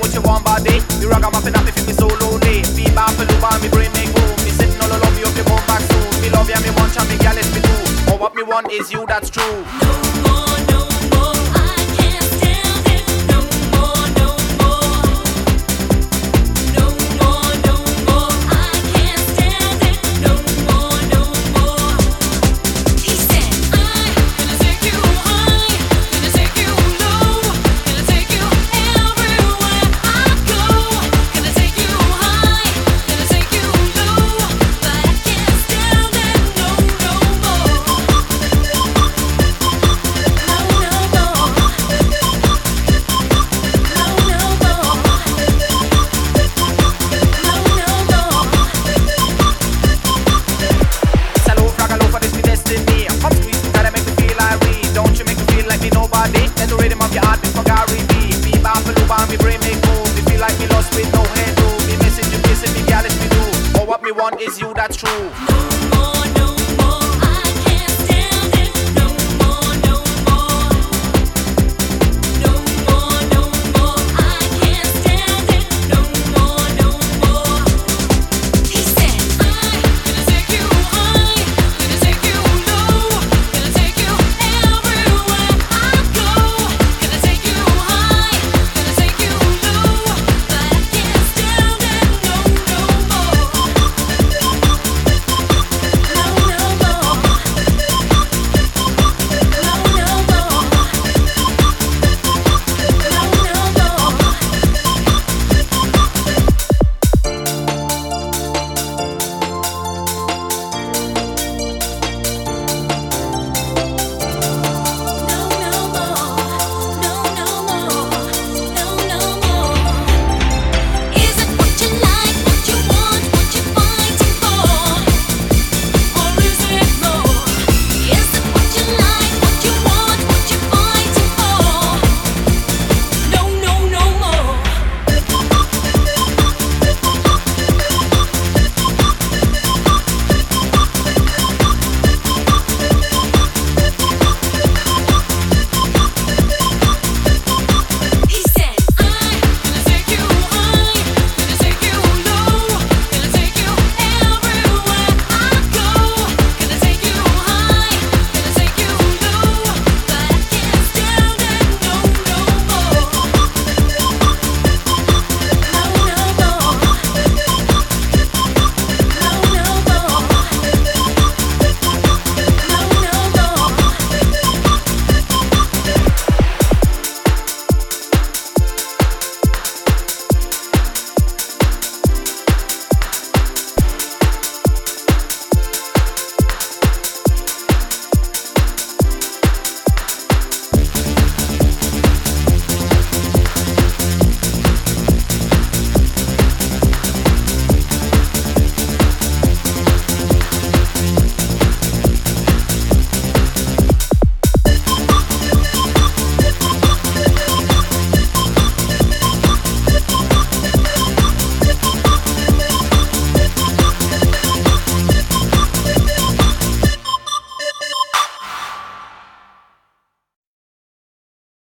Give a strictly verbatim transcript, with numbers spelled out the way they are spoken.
with your warm body. You rock, I'm up and up, if me so lonely. Be back for Luba, me brain make home. Me sitting all alone, me hope you come back soon. Me love ya, me want ya, me gal, it's me too. But what me want is you, that's true. No more, no more, I can't stand it. No more, no more. No more, no more, I can't stand it. No more, no more. He said, I'm gonna take you high, gonna take you low, gonna take you everywhere I go. Gonna take you high, gonna take you low, but I can't stand it. No, no more. No, no more. No, no more. Hello, fragalo, for this me destiny. Come squeeze me, gotta make me feel irate. Don't you make me feel like me nobody. Let the rhythm of your heart be for Gary B. Be back for Luba, me brain make move. Me feel like me lost with no head, do. Me message you, kissing me, gal, it's me do. But what me want is you, that's true.